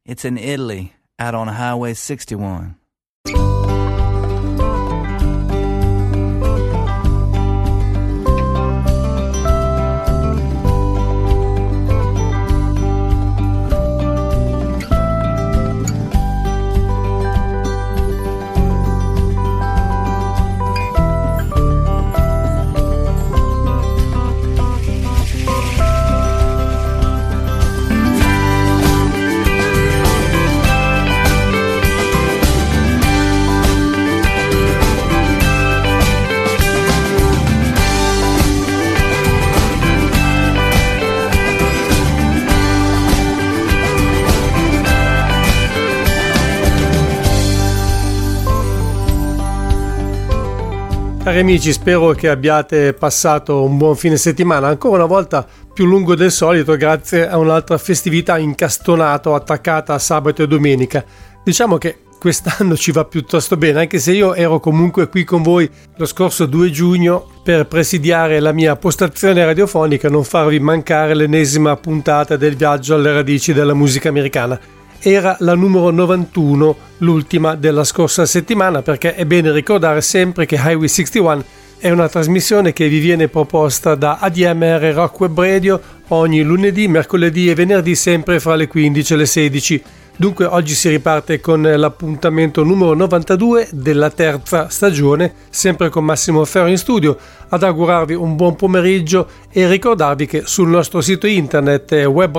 It's in Italy, out on Highway 61. Cari amici, spero che abbiate passato un buon fine settimana, ancora una volta più lungo del solito grazie a un'altra festività incastonato attaccata a sabato e domenica. Diciamo che quest'anno ci va piuttosto bene, anche se io ero comunque qui con voi lo scorso 2 giugno per presidiare la mia postazione radiofonica e non farvi mancare l'ennesima puntata del viaggio alle radici della musica americana. Era la numero 91, l'ultima della scorsa settimana, perché è bene ricordare sempre che Highway 61 è una trasmissione che vi viene proposta da ADMR Rock Web Radio ogni lunedì, mercoledì e venerdì, sempre fra le 15 e le 16. Dunque oggi si riparte con l'appuntamento numero 92 della terza stagione, sempre con Massimo Ferro in studio, ad augurarvi un buon pomeriggio e ricordarvi che sul nostro sito internet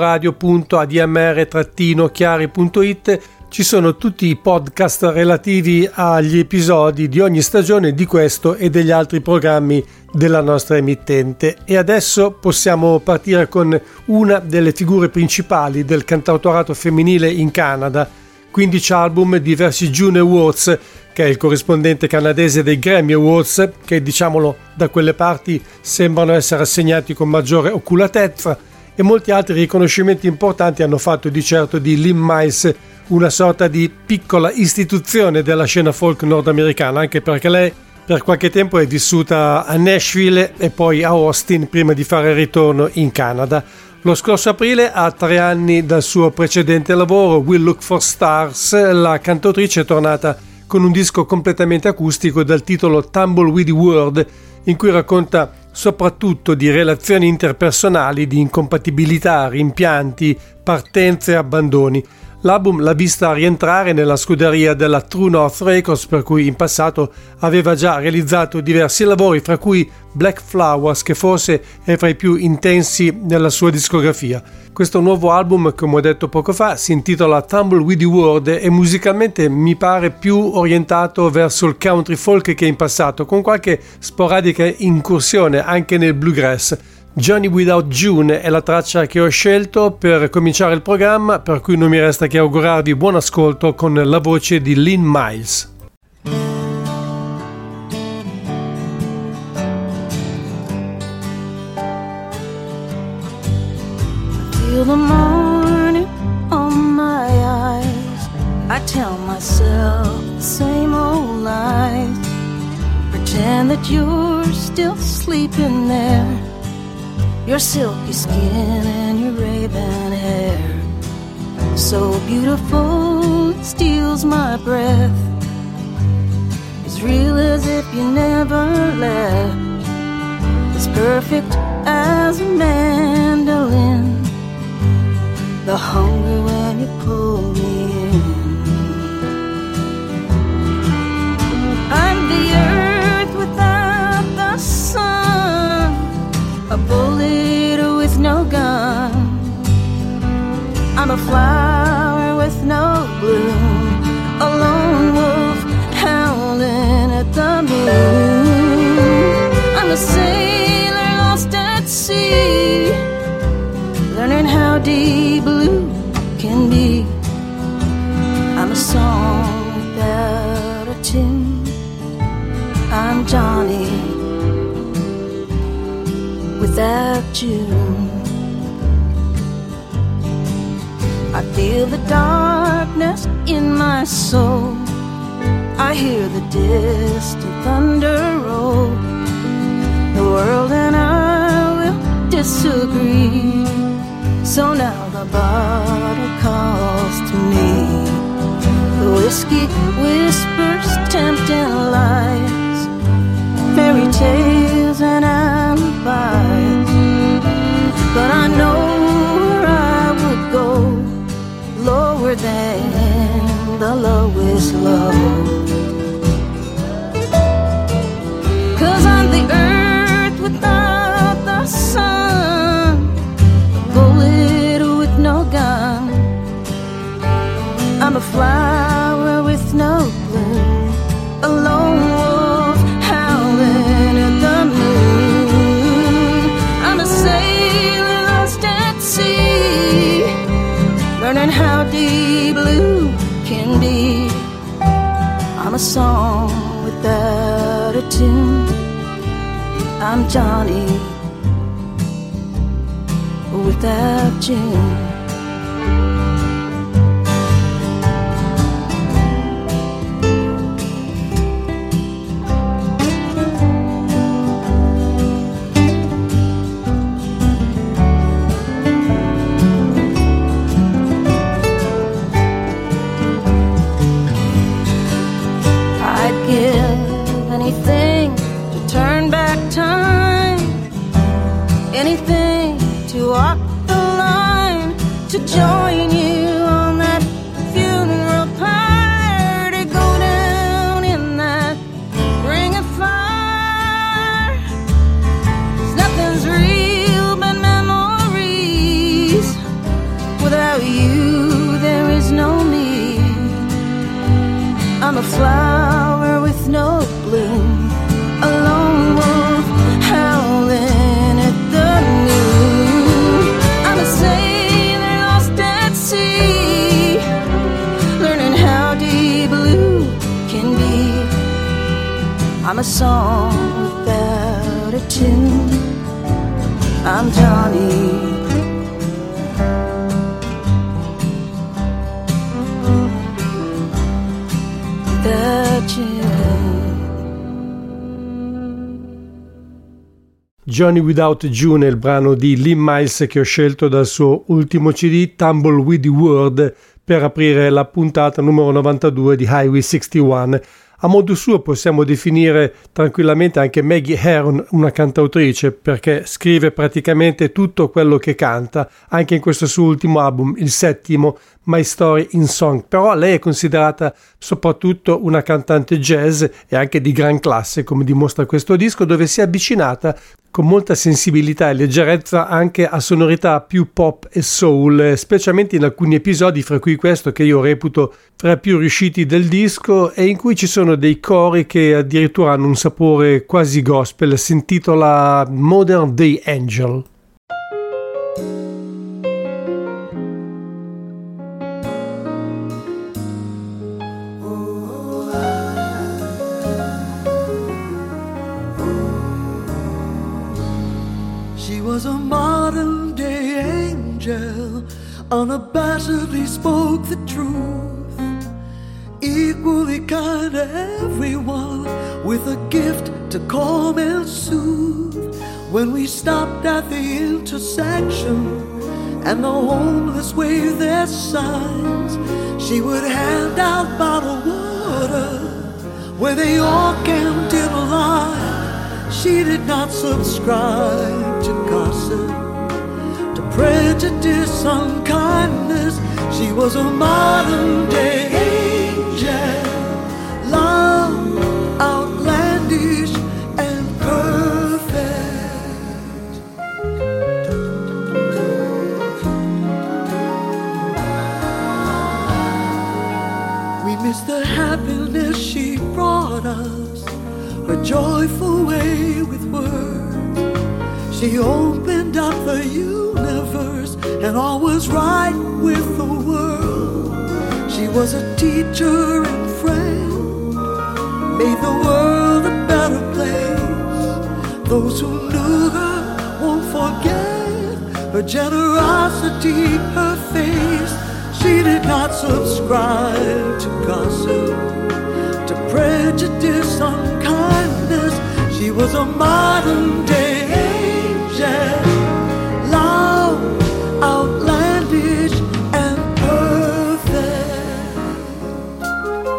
webradio.admr-chiari.it ci sono tutti i podcast relativi agli episodi di ogni stagione di questo e degli altri programmi della nostra emittente. E adesso possiamo partire con una delle figure principali del cantautorato femminile in Canada, 15 album, diversi Juno Awards, che è il corrispondente canadese dei Grammy Awards, che diciamolo da quelle parti sembrano essere assegnati con maggiore oculatezza, e molti altri riconoscimenti importanti hanno fatto di certo di Lynn Miles una sorta di piccola istituzione della scena folk nordamericana, anche perché lei per qualche tempo è vissuta a Nashville e poi a Austin prima di fare il ritorno in Canada. Lo scorso aprile, a 3 anni dal suo precedente lavoro We'll Look for Stars, la cantautrice è tornata con un disco completamente acustico dal titolo Tumbleweed World, in cui racconta soprattutto di relazioni interpersonali, di incompatibilità, rimpianti, partenze e abbandoni. L'album l'ha vista rientrare nella scuderia della True North Records, per cui in passato aveva già realizzato diversi lavori, fra cui Black Flowers, che forse è fra i più intensi nella sua discografia. Questo nuovo album, come ho detto poco fa, si intitola Tumbleweed World e musicalmente mi pare più orientato verso il country folk che in passato, con qualche sporadica incursione anche nel bluegrass. Johnny Without June è la traccia che ho scelto per cominciare il programma, per cui non mi resta che augurarvi buon ascolto con la voce di Lynn Miles. Feel the morning on my eyes. I tell myself the same old lies. Pretend that you're still sleeping there. Your silky skin and your raven hair, so beautiful it steals my breath. As real as if you never left. As perfect as a mandolin. The hunger when you pull me in. I'm the earth without the sun, a bullet with no gun. I'm a flower with no bloom, a lone wolf howling at the moon. I'm a sailor lost at sea, learning how deep blue can be. I'm a song without a tune. I'm Johnny without June. I feel the darkness in my soul. I hear the distant thunder roll. The world and I will disagree, so now the bottle calls to me. whiskey whispers, tempting lies, fairy tales and alibis. But I know where I would go, lower than the lowest low. 'Cause I'm the earth without the sun, a bullet with no gun. I'm a flower with no bloom, a lone wolf howling at the moon. I'm a sailor lost at sea, learning how deep blue can be. I'm a song without a tune. I'm Johnny without June. Walk the line to join you on that funeral pyre, to go down in that ring of fire. 'Cause nothing's real but memories. Without you there is no me. I'm a flower with no bloom, a lone wolf howling at the moon. I'm a sailor lost at sea, learning how deep blue can be. I'm a song without a tune. I'm Johnny without you. Johnny Without June è il brano di Lee Miles che ho scelto dal suo ultimo CD Tumble with the World per aprire la puntata numero 92 di Highway 61. A modo suo possiamo definire tranquillamente anche Maggie Herron una cantautrice, perché scrive praticamente tutto quello che canta, anche in questo suo ultimo album, il settimo, My Story in Song. Però lei è considerata soprattutto una cantante jazz e anche di gran classe, come dimostra questo disco, dove si è avvicinata con molta sensibilità e leggerezza anche a sonorità più pop e soul, specialmente in alcuni episodi, fra cui questo che io reputo fra i più riusciti del disco e in cui ci sono dei cori che addirittura hanno un sapore quasi gospel. Si intitola Modern Day Angel. Was a modern day angel, unabashedly spoke the truth, equally kind to everyone, with a gift to calm and soothe. When we stopped at the intersection and the homeless waved their signs, she would hand out bottled water where they all camped in a line. She did not subscribe to gossip, to prejudice, unkindness. She was a modern day angel, love, outlandish and perfect. We miss the happiness she brought us, her joyful way with words. She opened up the universe and all was right with the world. She was a teacher and friend, made the world a better place. Those who knew her won't forget her generosity, her face. She did not subscribe to gossip, to prejudice, unkindness. She was a modern day angel, loud, outlandish and perfect.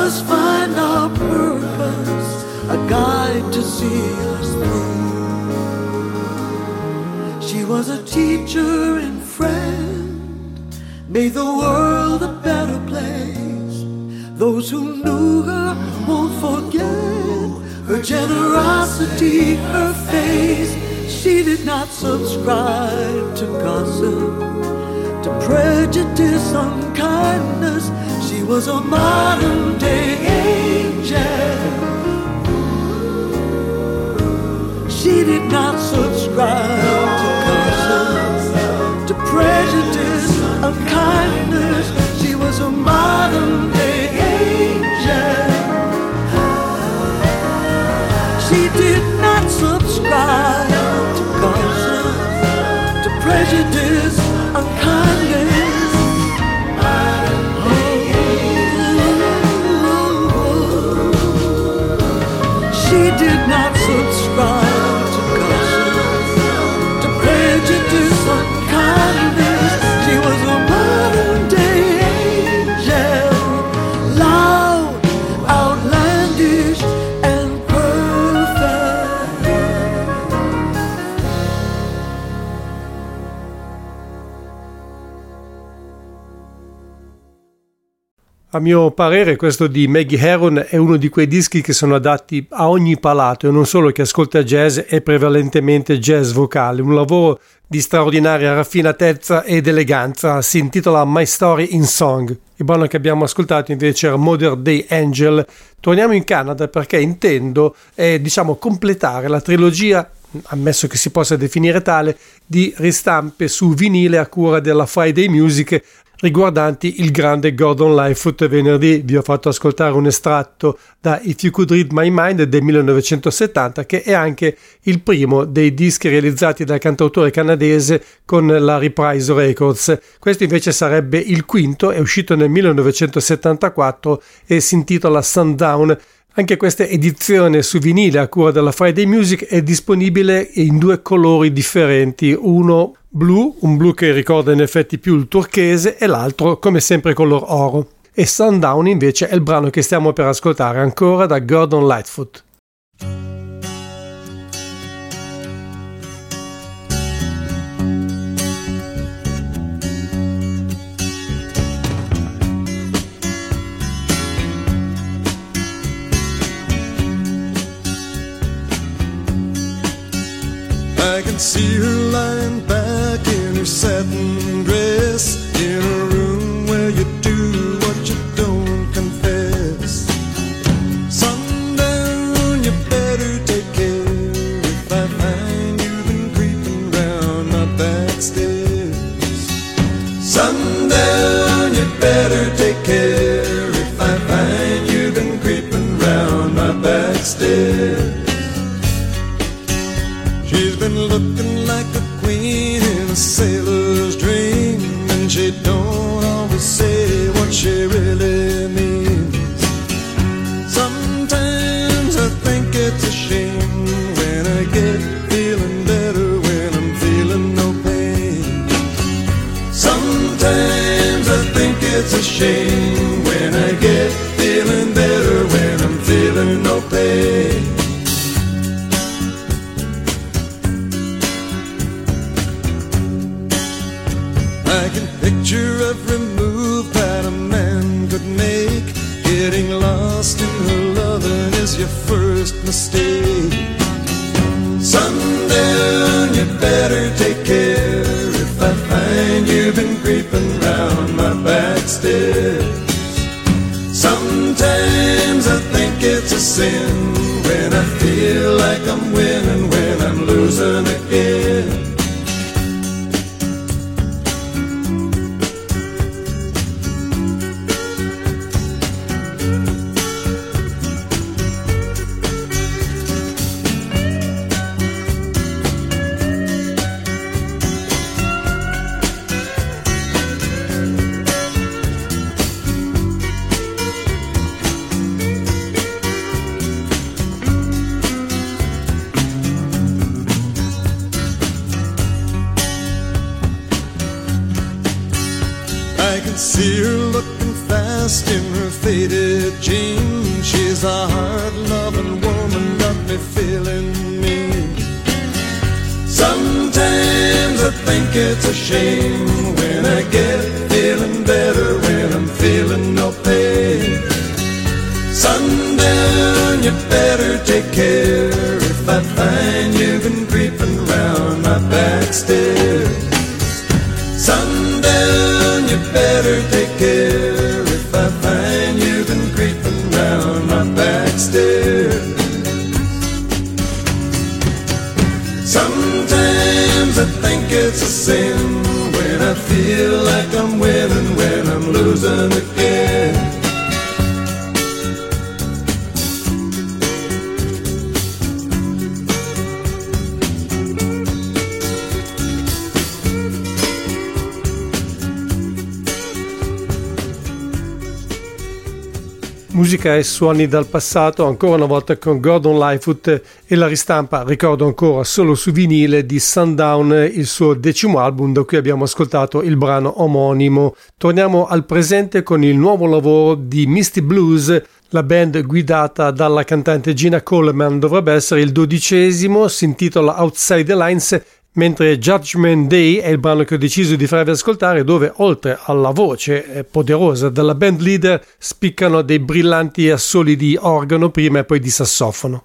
us find our purpose, a guide to see us through. She was a teacher and friend, made the world a better place. Those who knew her won't forget her generosity, her face. She did not subscribe to gossip, to prejudice, unkindness. She was a modern day angel. She did not subscribe to gossip, to prejudice, unkindness. She was a modern day angel. She did not subscribe to gossip, to prejudice, unkindness. She did not subscribe to gossip, to prejudice, unkindness. She was a modern day angel, loud, outlandish, and perfect. A mio parere questo di Maggie Herron è uno di quei dischi che sono adatti a ogni palato e non solo chi ascolta jazz è prevalentemente jazz vocale, un lavoro di straordinaria raffinatezza ed eleganza. Si intitola My Story in Song. Il brano che abbiamo ascoltato invece era Modern Day Angel. Torniamo in Canada perché intendo completare la trilogia, ammesso che si possa definire tale, di ristampe su vinile a cura della Friday Music riguardanti il grande Gordon Lightfoot. Venerdì vi ho fatto ascoltare un estratto da If You Could Read My Mind del 1970, che è anche il primo dei dischi realizzati dal cantautore canadese con la Reprise Records. Questo invece sarebbe il quinto, è uscito nel 1974 e si intitola Sundown. Anche questa edizione su vinile a cura della Friday Music è disponibile in due colori differenti, uno blu, un blu che ricorda in effetti più il turchese, e l'altro come sempre color oro. E Sundown invece è il brano che stiamo per ascoltare ancora da Gordon Lightfoot. I can see her lying back in her satin dress, in a room where you do what you don't confess. Sundown, you better take care if I find you've been creeping round my back stairs. Sundown, you better take care if I find you've been creeping round my back stairs. She's been looking like a queen in a sailor's dream, and she don't always say what she really means. Sometimes I think it's a shame when I get feeling better when I'm feeling no pain. Sometimes I think it's a shame when I get feeling better when I'm feeling no pain. I can picture every move that a man could make. Getting lost in her loving is your first mistake. Sundown, you better take care if I find you've been creeping round my back stairs. Sometimes I think it's a sin when I feel like I'm winning when I'm losing again. dust in her faded jeans. She's a hard-loving woman, got me feeling mean. Sometimes I think it's a shame when I get feeling better, when I'm feeling no pain. Sundown, you better take care if I find you've been creeping round my back stairs. Sundown, you better take care if I find you've been creeping round my back stairs. Sometimes I think it's a sin when I feel like I'm winning, when I'm losing again. Musica e suoni dal passato, ancora una volta con Gordon Lightfoot e la ristampa, ricordo ancora, solo su vinile di Sundown, il suo 10° album, da cui abbiamo ascoltato il brano omonimo. Torniamo al presente con il nuovo lavoro di Misty Blues, la band guidata dalla cantante Gina Coleman. Dovrebbe essere il 12°, si intitola Outside the Lines, mentre Judgment Day è il brano che ho deciso di farvi ascoltare, dove oltre alla voce poderosa della band leader spiccano dei brillanti assoli di organo prima e poi di sassofono.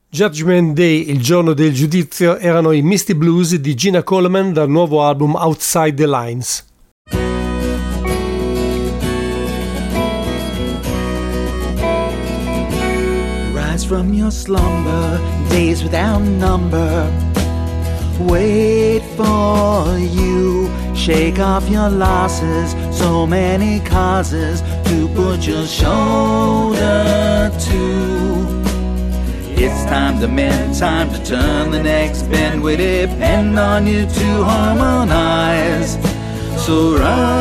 Judgment Day, il giorno del giudizio, erano i Misty Blues di Gina Coleman dal nuovo album Outside the Lines. Rise from your slumber, days without number. Wait for you, shake off your losses, so many causes to put your shoulder to. It's time to mend, time to turn the next bend. We depend on you to harmonize. So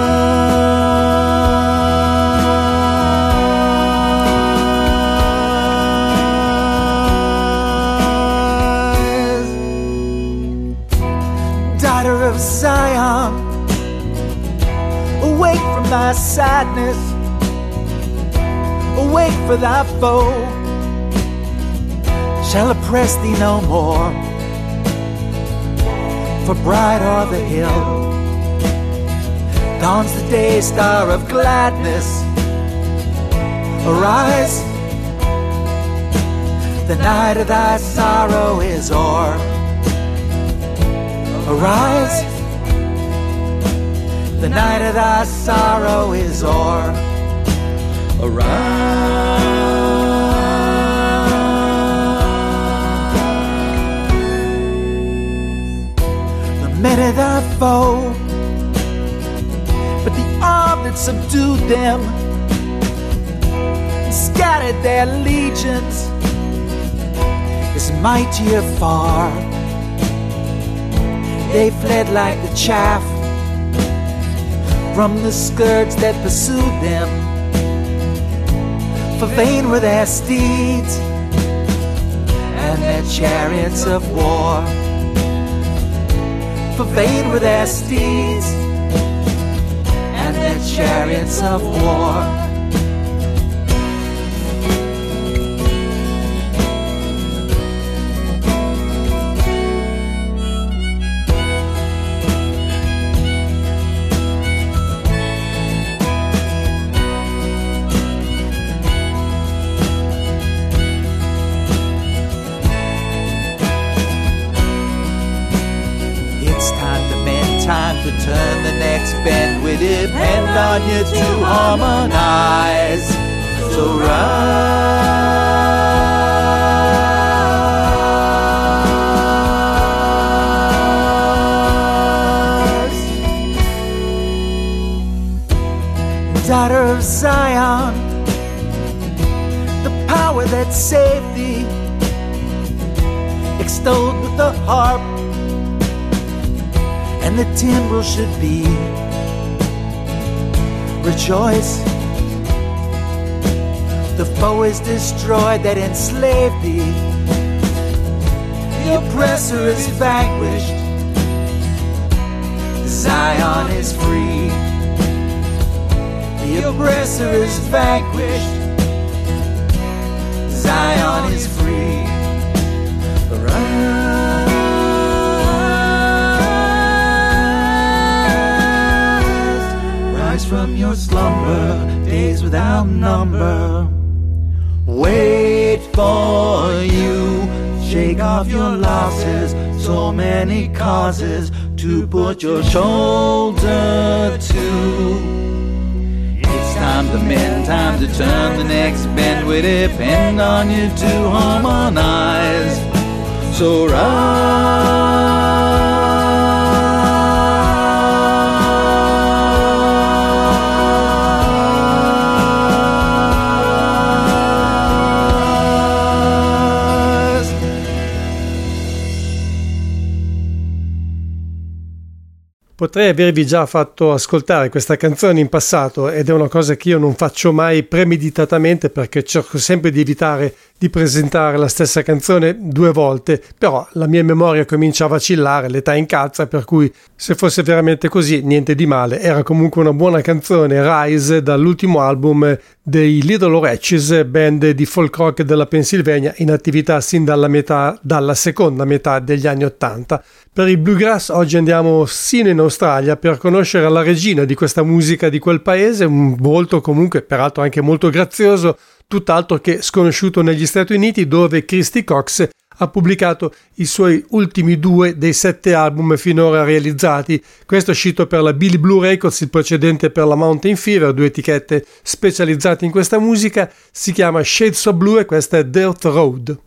rise, daughter of Zion, awake from thy sadness, awake for thy foe shall oppress thee no more. For bright o'er the hill dawns the day star of gladness. Arise, the night of thy sorrow is o'er. Arise, the night of thy sorrow is o'er. Arise. Many thy foe, but the arm that subdued them and scattered their legions is mightier far. They fled like the chaff from the scourge that pursued them. For vain were their steeds and their chariots of war. For vain were their steeds and their chariots of war. Time to turn the next bend. We depend on you to harmonize. So rise, daughter of Zion, the power that saved thee, extolled with the harp and the timbrel should be. Rejoice, the foe is destroyed that enslaved thee. The oppressor is vanquished, Zion is free. The oppressor is vanquished, Zion is free. From your slumber, days without number. Wait for you, shake off your losses, so many causes to put your shoulder to. It's time to mend, time to turn the next bend. We depend on you to harmonize. So rise. Potrei avervi già fatto ascoltare questa canzone in passato ed è una cosa che io non faccio mai premeditatamente perché cerco sempre di evitare di presentare la stessa canzone due volte, però la mia memoria comincia a vacillare, l'età incalza, per cui se fosse veramente così niente di male. Era comunque una buona canzone, Rise, dall'ultimo album dei Little Wretches, band di folk rock della Pennsylvania in attività sin dalla seconda metà degli anni '80. Per il bluegrass oggi andiamo sino in Australia per conoscere la regina di questa musica di quel paese, un volto comunque peraltro anche molto grazioso, tutt'altro che sconosciuto negli Stati Uniti, dove Christy Cox ha pubblicato i suoi ultimi 2 dei 7 album finora realizzati. Questo è uscito per la Billy Blue Records, il precedente per la Mountain Fever, 2 etichette specializzate in questa musica. Si chiama Shades of Blue e questa è Dirt Road.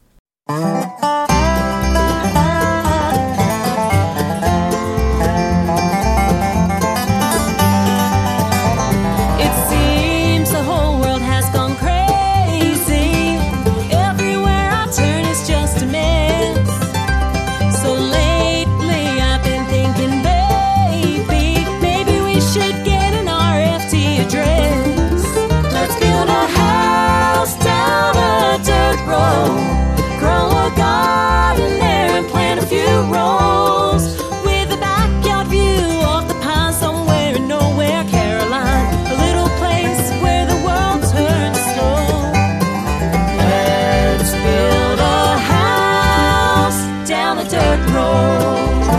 Grow a garden there and plant a few roses with a backyard view off the pond somewhere in nowhere, Caroline. A little place where the world turns slow. Let's build a house down a dirt road.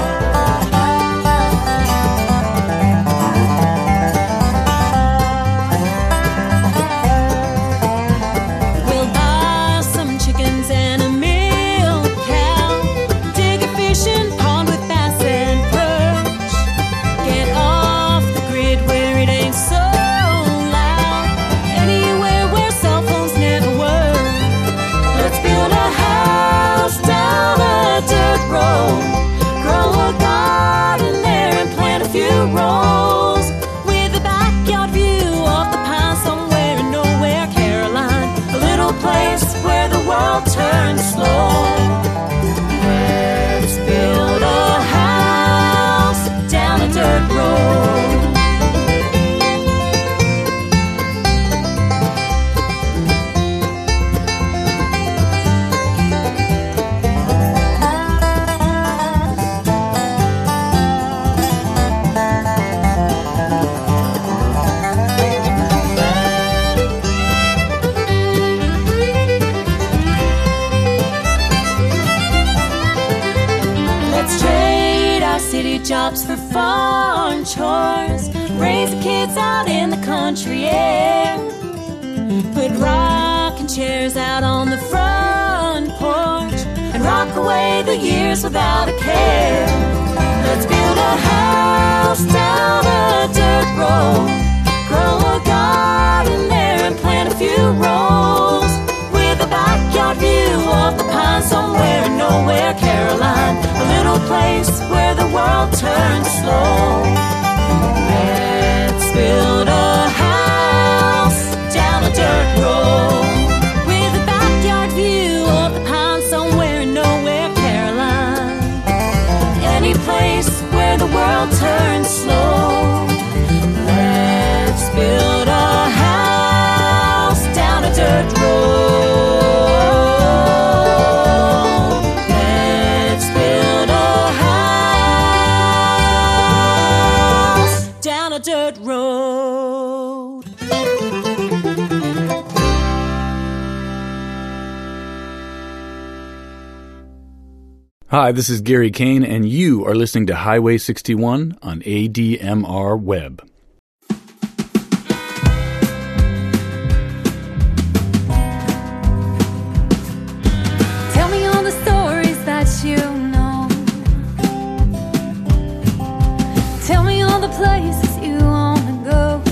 Turn slow. Let's build a house down a dirt road. Jobs for farm chores, raise the kids out in the country air, put rocking chairs out on the front porch, and rock away the years without a care. Let's build a house down a dirt road, grow a garden there and plant a few roses, with a backyard view of the pond somewhere in nowhere, Caroline. A little place where the world turns slow. Let's build a house down a dirt road, with a backyard view of the pond somewhere in nowhere, Caroline. Any place where the world turns slow. Let's build a house down a dirt road. Dirt road. Hi, this is Gary Kane, and you are listening to Highway 61 on ADMR Web. Tell me all the stories that you know. Tell me all the places you wanna go.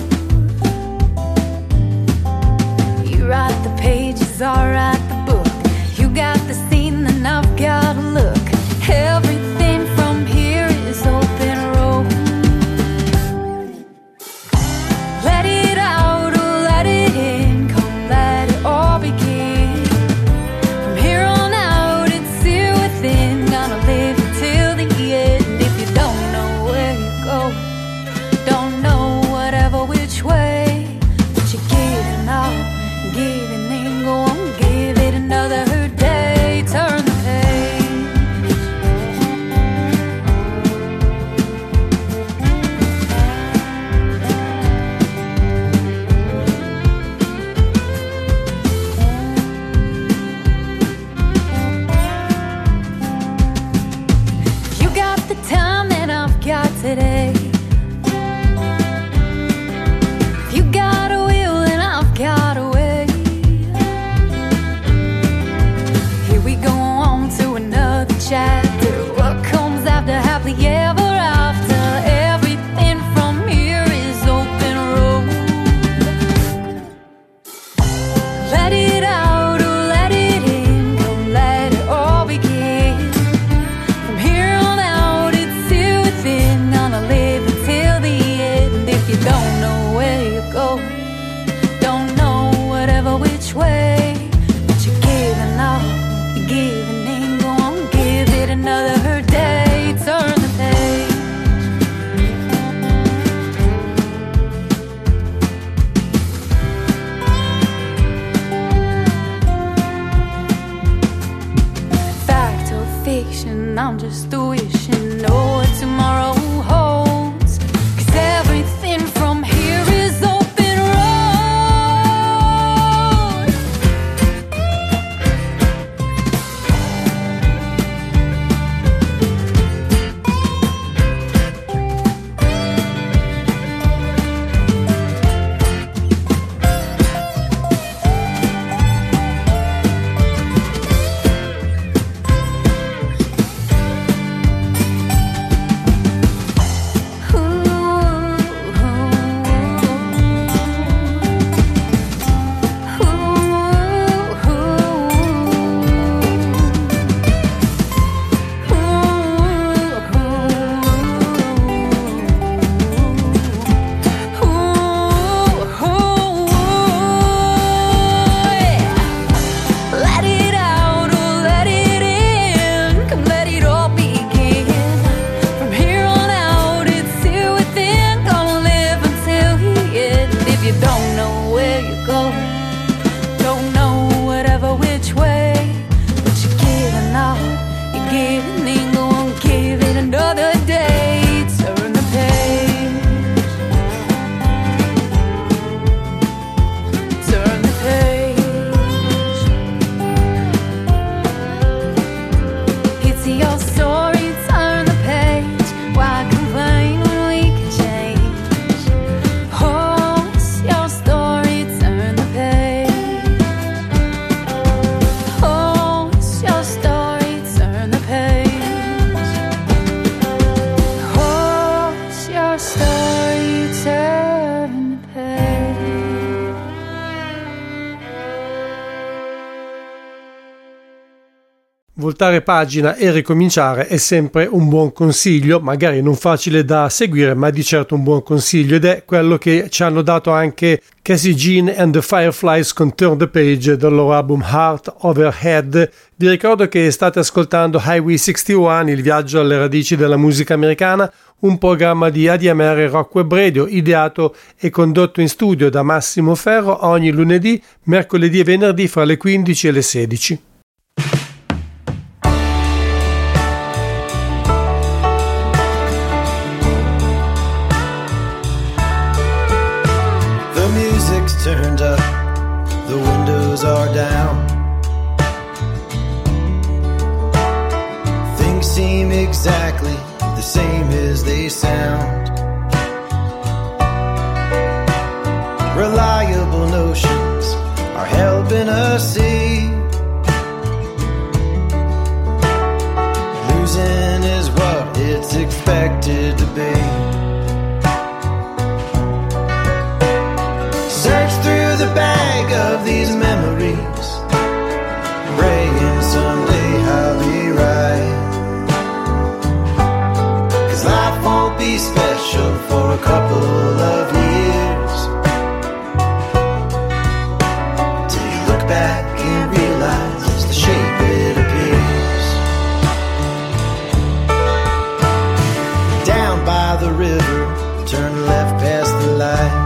You write the pages, I'll write the book. You got the scene and I've got a look. Everything from here is open road. I'm just wishing know what tomorrow holds. 'Cause everything from here is open road. Voltare pagina e ricominciare è sempre un buon consiglio, magari non facile da seguire, ma di certo un buon consiglio, ed è quello che ci hanno dato anche Cassie Jean and the Fireflies con Turn the Page del loro album Heart Over Head. Vi ricordo che state ascoltando Highway 61, il viaggio alle radici della musica americana, un programma di ADMR Rock Web Radio ideato e condotto in studio da Massimo Ferro ogni lunedì, mercoledì e venerdì fra le 15 e le 16. Turned up, the windows are down. Things seem exactly the same as they sound. Reliable notions are helping us see. Losing is what it's expected to be. Search through the bag of these memories, praying someday I'll be right. 'Cause life won't be special for a couple of years, till you look back and realize the shape it appears. Down by the river, turn left past the light,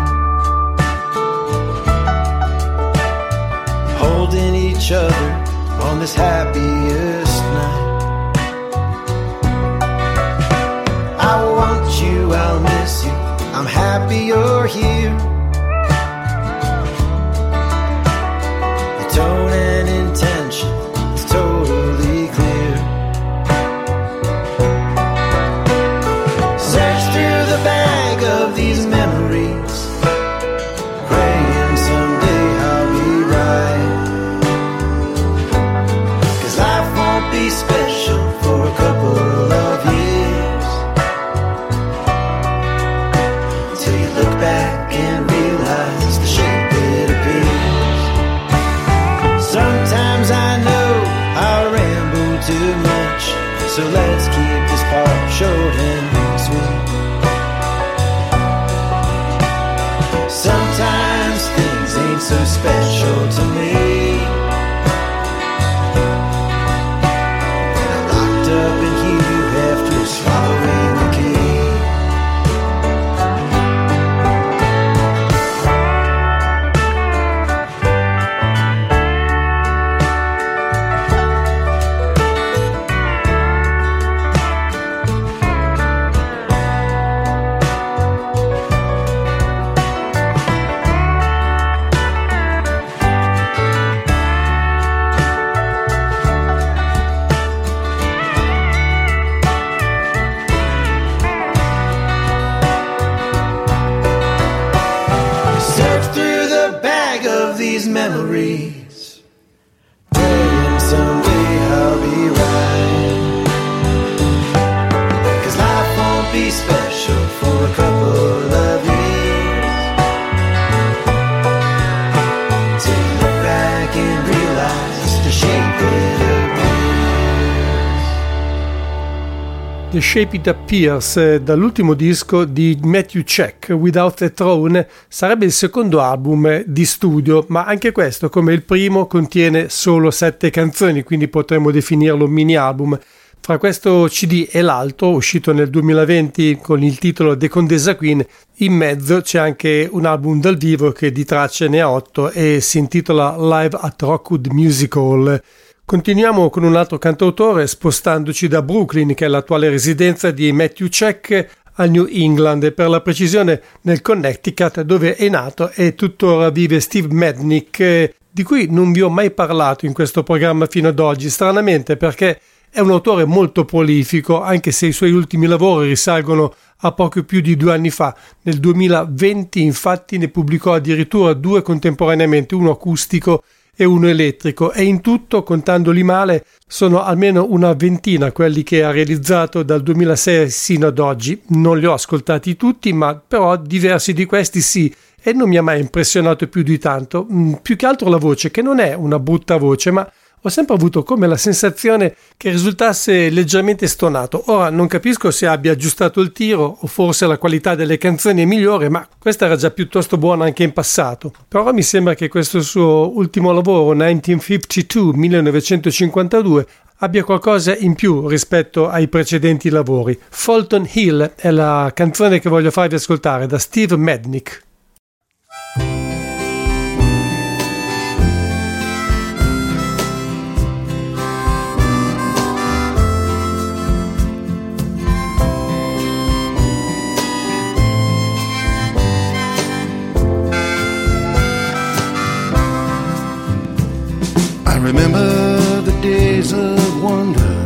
holding each other on this happiest night. I want you, I'll miss you, I'm happy you're here. The tone and intention is totally clear. Search through the bag of these memories, praying someday I'll be right. Be special for a couple of years, till you look back and realize the shape it appears. Sometimes I know I ramble too much, so let's keep this part short and sweet. Sometimes things ain't so special to me. Swallowing the key. these memories, praying someday I'll be right. 'Cause life won't be special for a couple of years, till you look back and realize the shape it appears. The Shape It Appears, dall'ultimo disco di Matthew Check, Without a Throne, sarebbe il secondo album di studio, ma anche questo, come il primo, contiene solo 7 canzoni, quindi potremmo definirlo un mini album. Fra questo CD e l'altro, uscito nel 2020 con il titolo The Condesa Queen, in mezzo c'è anche un album dal vivo che di tracce ne ha 8 e si intitola Live at Rockwood Music Hall. Continuiamo con un altro cantautore, spostandoci da Brooklyn, che è l'attuale residenza di Matthew Check, a New England, e per la precisione nel Connecticut, dove è nato e tuttora vive Steve Mednick, di cui non vi ho mai parlato in questo programma fino ad oggi, stranamente, perché è un autore molto prolifico, anche se i suoi ultimi lavori risalgono a poco più di 2 anni fa. Nel 2020 infatti ne pubblicò addirittura 2 contemporaneamente, uno acustico e uno elettrico, e in tutto, contandoli male, sono almeno una ventina quelli che ha realizzato dal 2006 sino ad oggi. Non li ho ascoltati tutti, ma però diversi di questi sì, e non mi ha mai impressionato più di tanto. Più che altro la voce, che non è una brutta voce, ma ho sempre avuto come la sensazione che risultasse leggermente stonato. Ora non capisco se abbia aggiustato il tiro o forse la qualità delle canzoni è migliore, ma questa era già piuttosto buona anche in passato. Però mi sembra che questo suo ultimo lavoro, 1952, abbia qualcosa in più rispetto ai precedenti lavori. Fulton Hill è la canzone che voglio farvi ascoltare da Steve Mednick. I remember the days of wonder,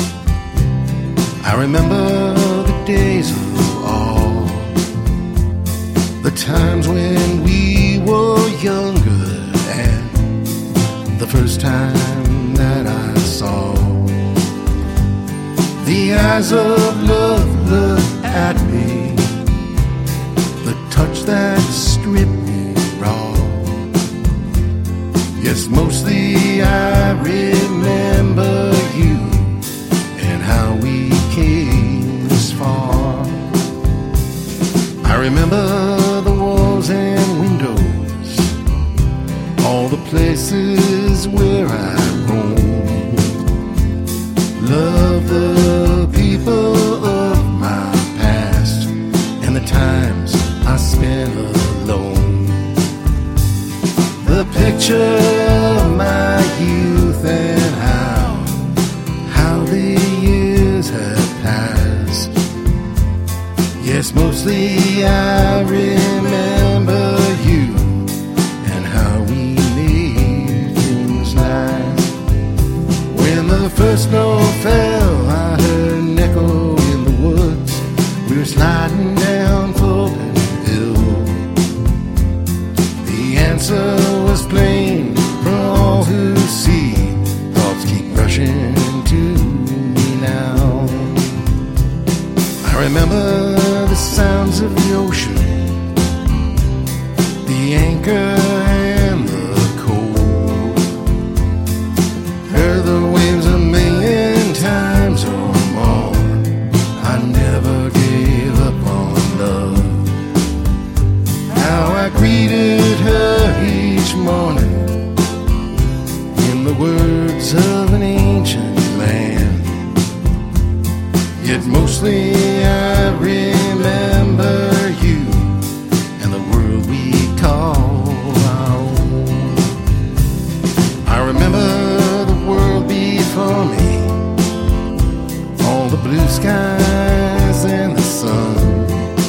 I remember the days of awe, the times when we were younger and the first time that I saw the eyes of love look at me, the touch that stripped me raw. Yes, mostly I remember you and how we came this far. I remember the walls and windows, all the places where I roamed. Love the people of my past and the times I spent alone. The picture of my youth and how the years have passed. Yes, mostly I remember you and how we made things nice. When the first snow fell, I heard an echo in the woods. We were sliding down Fulton Hill. The answer was plain for all who see. Thoughts keep rushing to me now. I remember the sounds of the ocean, the anchor and the cold. Heard the waves a million times or more. I never gave up on love. How I greeted her each morning in the words of an ancient land. Yet mostly I remember you and the world we call our own. I remember the world before me, all the blue skies and the sun.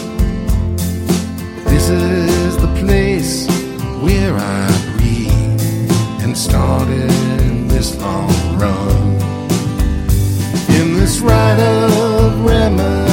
This is the place where I breathed and started this long run. In this ride of reminiscence,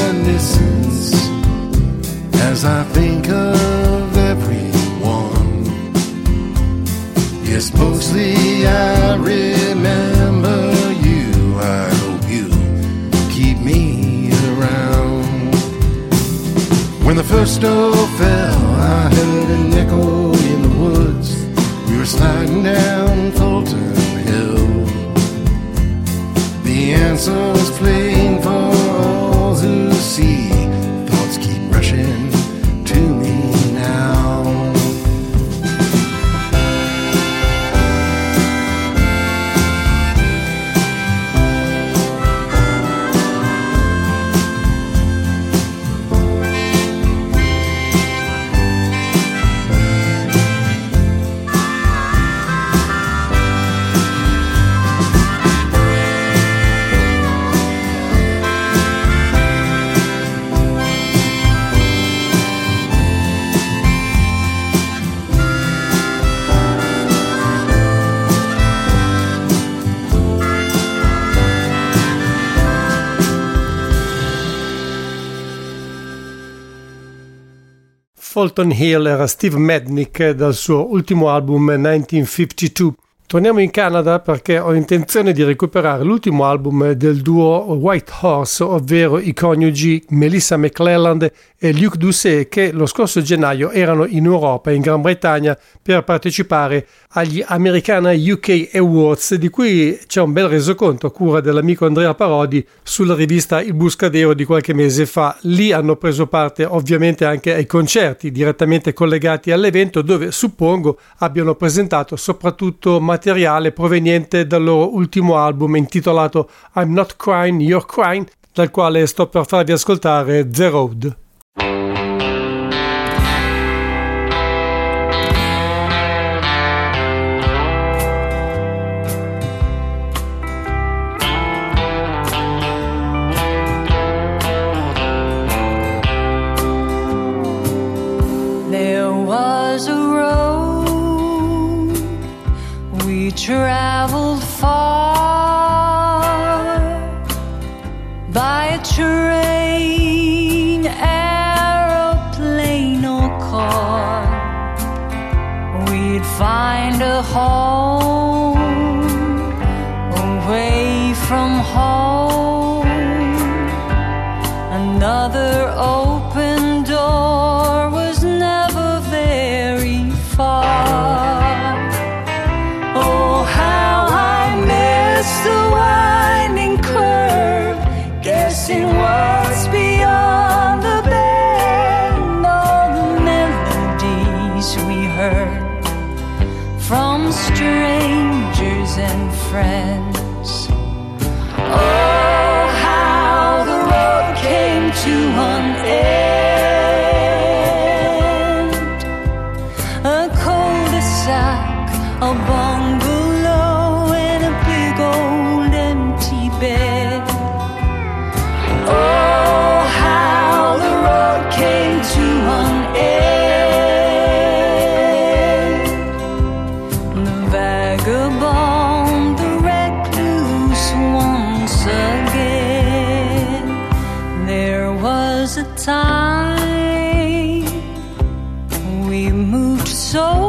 Yes, mostly I remember you. I hope you keep me around. When the first snow fell, I heard an echo in the woods. We were sliding down Fulton Hill. The answer was plain for all to see. Thoughts keep rushing to me now. Fulton Hill era Steve Mednick dal suo ultimo album 1952. Torniamo in Canada perché ho intenzione di recuperare l'ultimo album del duo White Horse, ovvero i coniugi Melissa McClelland e Luke Doucet, che lo scorso gennaio erano in Europa e in Gran Bretagna per partecipare agli Americana UK Awards, di cui c'è un bel resoconto a cura dell'amico Andrea Parodi sulla rivista Il Buscadero di qualche mese fa. Lì hanno preso parte ovviamente anche ai concerti direttamente collegati all'evento, dove suppongo abbiano presentato soprattutto materiale proveniente dal loro ultimo album intitolato I'm Not Crying, You're Crying, dal quale sto per farvi ascoltare The Road. Traveled far by train, aeroplane, or car. We'd find a home away from home. Another open door was never very far. Oh, how I miss the winding curve, guessing what's beyond the bend. All the melodies we heard from strangers and friends. Oh, how the road came to an end. A cul-de-sac, a bungalow, and a big old empty bed. Oh, how the road came to an end. The vagabond, the recluse once again. There was a time we moved so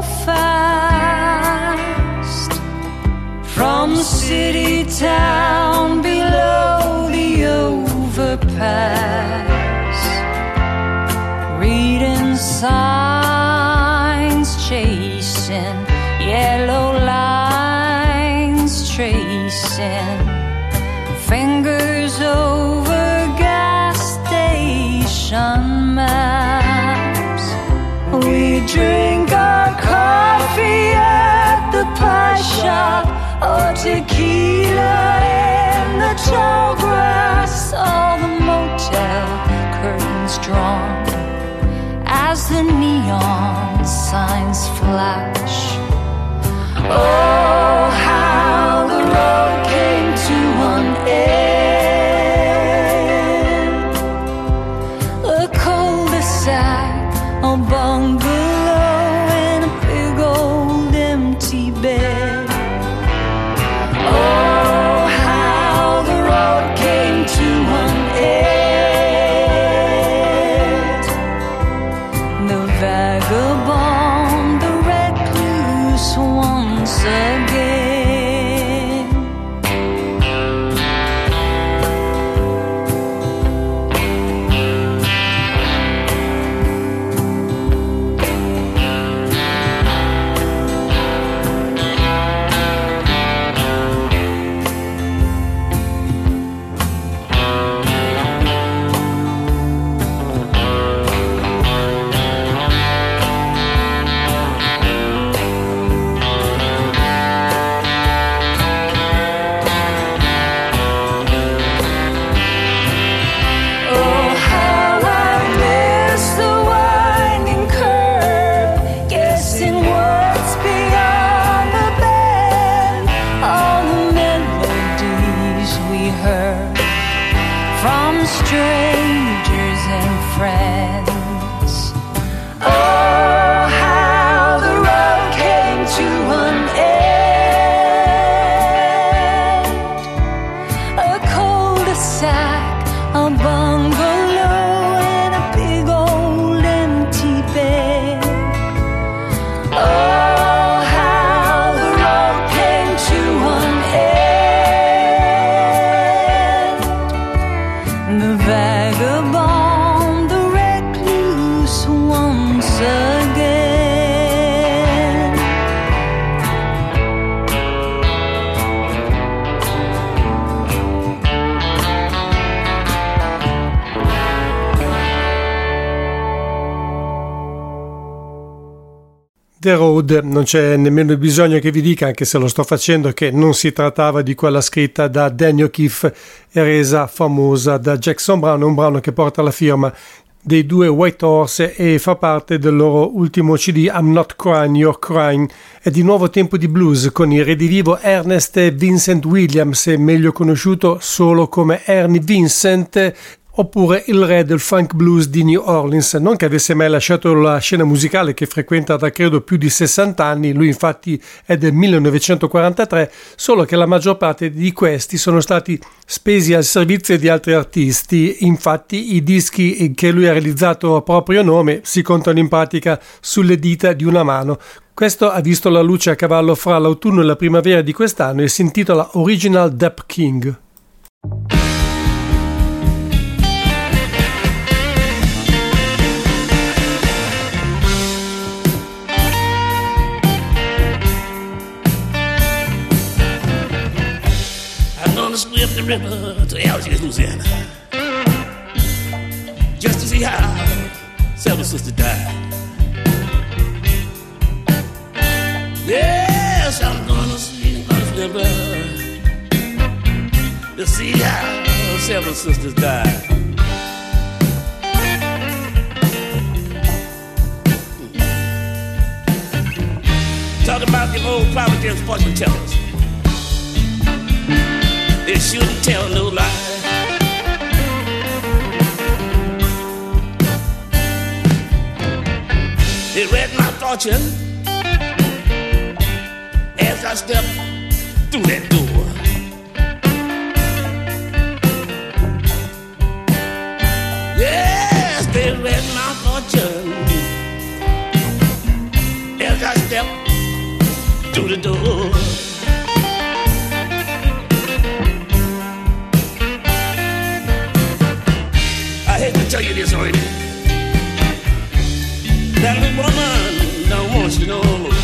fast from city town below the overpass, reading signs, chasing yellow lines, tracing fingers over gas station maps. We drink our coffee at the pie shop, or tequila in the tall grass. All the motel curtains drawn as the neon signs flash. Oh, how the road came to an end. A cul-de-sac, a bungalow, and a big old empty bed. Oh, how the road came to an end. The vagabond, the recluse once again. The Road, non c'è nemmeno bisogno che vi dica, anche se lo sto facendo, che non si trattava di quella scritta da Danny O'Keefe e resa famosa da Jackson Browne, un brano che porta la firma dei due White Horse e fa parte del loro ultimo CD I'm Not Crying, You're Crying. È di nuovo tempo di blues con il redivivo Ernest Vincent Williams, meglio conosciuto solo come Ernie Vincent, oppure il re del funk blues di New Orleans. Non che avesse mai lasciato la scena musicale, che frequenta da credo più di 60 anni, lui infatti è del 1943, solo che la maggior parte di questi sono stati spesi al servizio di altri artisti. Infatti i dischi che lui ha realizzato a proprio nome si contano in pratica sulle dita di una mano. Questo ha visto la luce a cavallo fra l'autunno e la primavera di quest'anno e si intitola Original Dap King. Swim the river to Algiers, Louisiana, just to see how several sisters died. Yes, I'm gonna swim the river to see how several sisters died. Talk about the old Providence fortune tellers. They shouldn't tell no lie. They read my fortune as I stepped through that door. Yes, they read my fortune as I stepped through the door. Tell you this already. That little woman don't want you no more.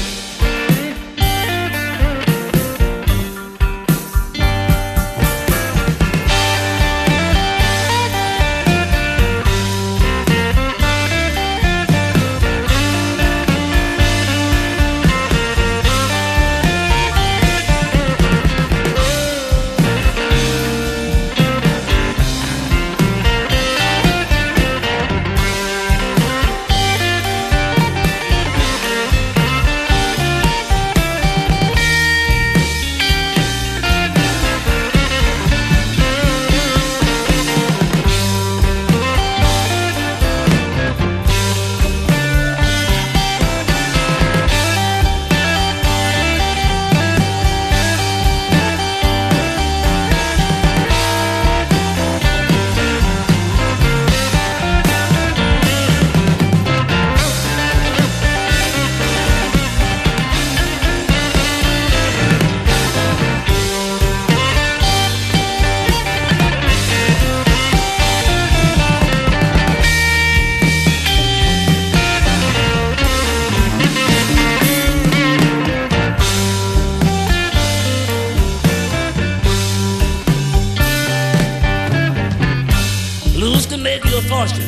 misfortune.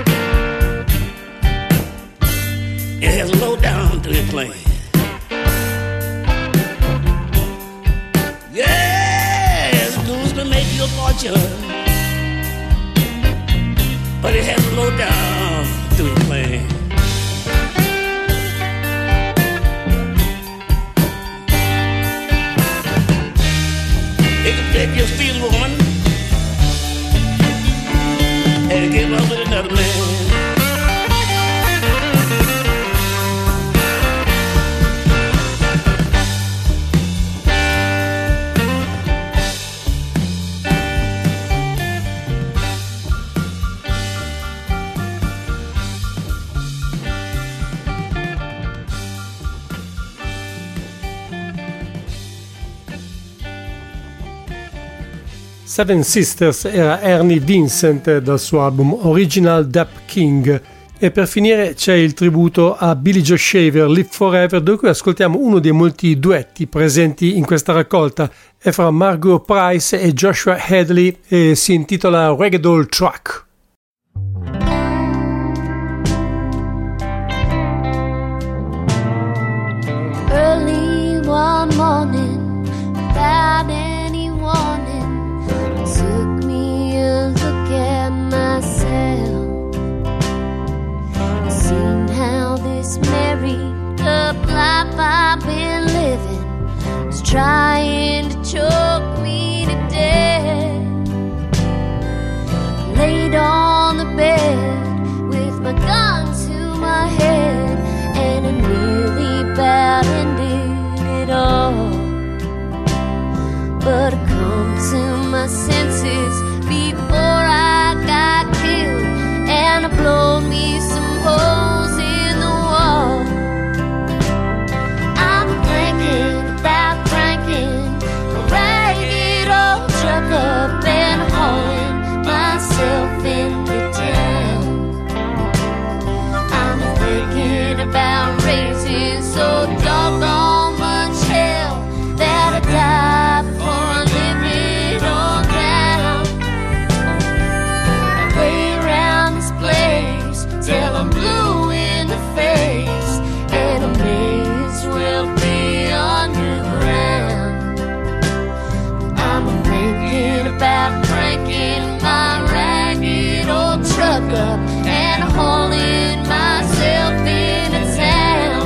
It has a low down to it plane. Yes, blues can make you a fortune, but it has a low down to it plane. It can take your field woman and give up with another man. Seven Sisters era Ernie Vincent dal suo album Original Dap King, e per finire c'è il tributo a Billy Joe Shaver, Live Forever, da cui ascoltiamo uno dei molti duetti presenti in questa raccolta. È fra Margot Price e Joshua Hadley e si intitola Reggae Doll Truck. Early one morning, without any warning, took me a look at myself. Seen how this married up life I've been living is trying to choke me to death. Laid on the bed with my gun to my head, and I nearly about ended it all. But I come to my senses before I got killed, and I blowed me some holes in the wall. I'm thinking about cranking a ragged old truck up and hauling myself into town. I'm thinking about raising so doggone much hell that I die before I live it all down. I lay around this place till I'm blue in the face, and I may as well be underground. I'm thinking about cranking my ragged old truck up and hauling myself into town.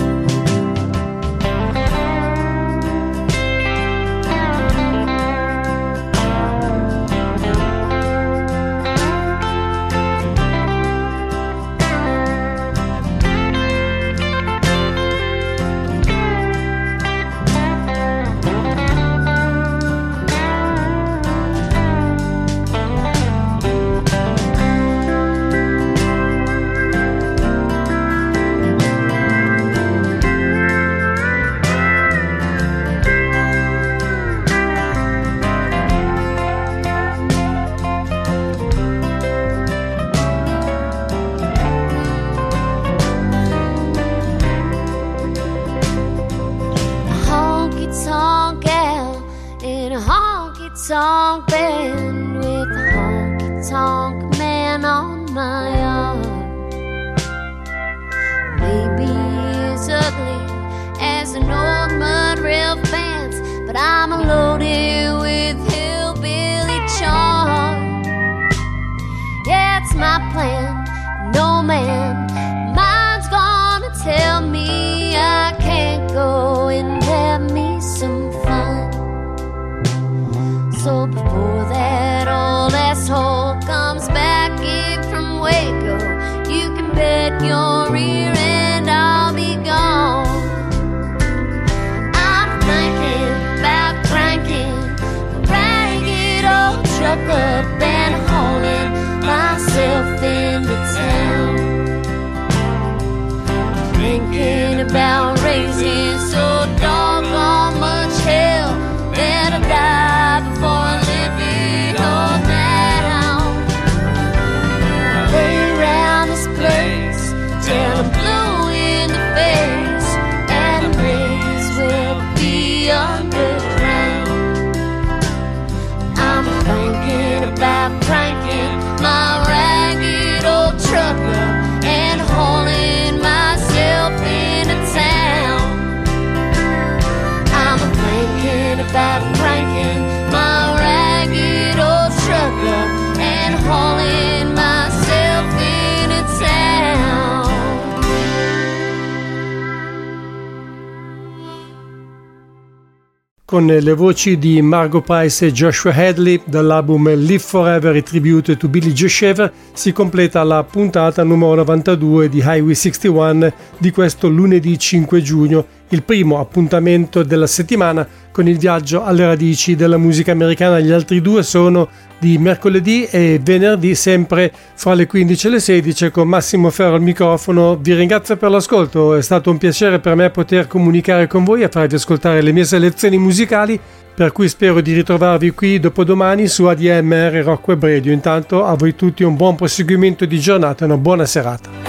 Honky-tonk band with a honky-tonk man on my arm. Maybe as ugly as an old mud rail fence, but I'm loaded with hillbilly charm. Yeah, it's my plan. No man, mine's gonna tell me I can't go and have me some fun. So before that old asshole comes back in from Waco, you can bet your rear end I'll be gone. I'm thinking about cranking a ragged old truck up and hauling myself into town. stop cranking my ragged old truck up and hauling myself into town. Con le voci di Margo Price e Joshua Hadley dall'album Live Forever, a tribute to Billy Joe Shaver, si completa la puntata numero 92 di Highway 61 di questo lunedì 5 giugno, il primo appuntamento della settimana con il viaggio alle radici della musica americana. Gli altri due sono di mercoledì e venerdì, sempre fra le 15 e le 16, con Massimo Ferro al microfono. Vi ringrazio per l'ascolto, è stato un piacere per me poter comunicare con voi e farvi ascoltare le mie selezioni musicali, per cui spero di ritrovarvi qui dopodomani su ADMR Rock Web Radio. Intanto a voi tutti un buon proseguimento di giornata e una buona serata.